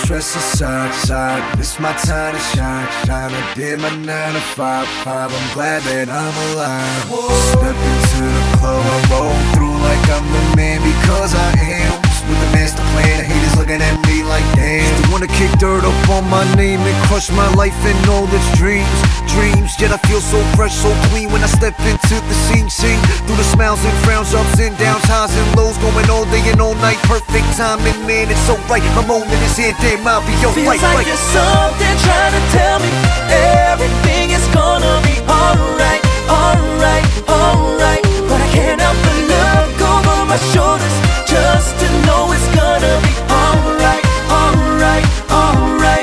stress aside. It's my time to shine. I did my 9 to 5. I'm glad that I'm alive. Step into the club, I roll through like I'm the man because I am. With the master plan, the haters looking at me like damn. They wanna kick dirt up on my name and crush my life and all its dreams. Yet I feel so fresh, so clean when I step into the scene. Through the smiles and frowns, ups and downs, highs and lows, going all day and all night. Perfect timing, man, it's so right. My moment is here, damn, I'll be your Feels right. like there's something trying to tell me everything is gonna be alright, alright, alright. But I can't help but look over my shoulders just to know it's gonna be alright, alright, alright.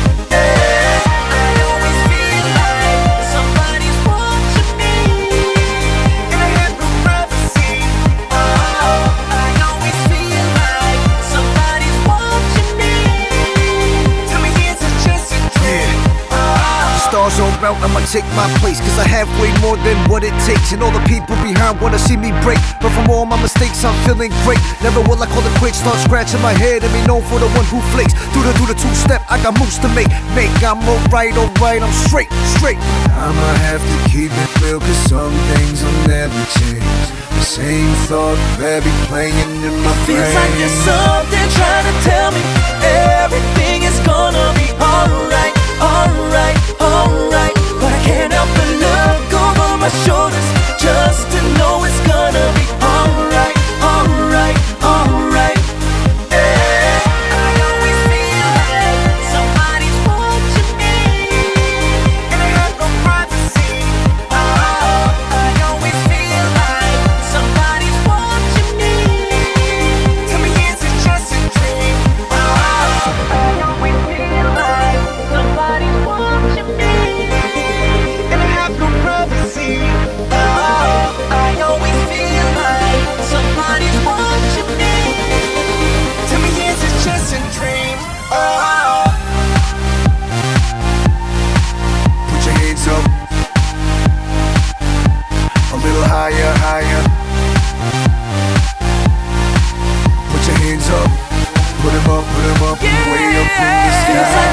Stars all out, I'ma take my place, cause I have way more than what it takes. And all the people behind wanna see me break, but from all my mistakes I'm feeling great. Never will I call it quits, start scratching my head and be known for the one who flakes. Do the two-step, I got moves to make. I'm alright, I'm straight. I'ma have to keep it real, cause some things will never change. The same thought that be playing in my brain. Feels like there's something trying to tell me everything is gonna be alright, alright, alright. But I can't help but look over my shoulders just to know it's gonna be alright, alright, alright. I always feel like somebody's watching me, and I have no privacy. I always feel like somebody's watching me. Tell me, is it just a dream? I always feel like somebody's watching me, and I have no privacy. I always feel like somebody's watching me. Tell me, is it just a dream? Put your hands up, a little higher. Put your hands up, put 'em up, way up in the sky. Feels like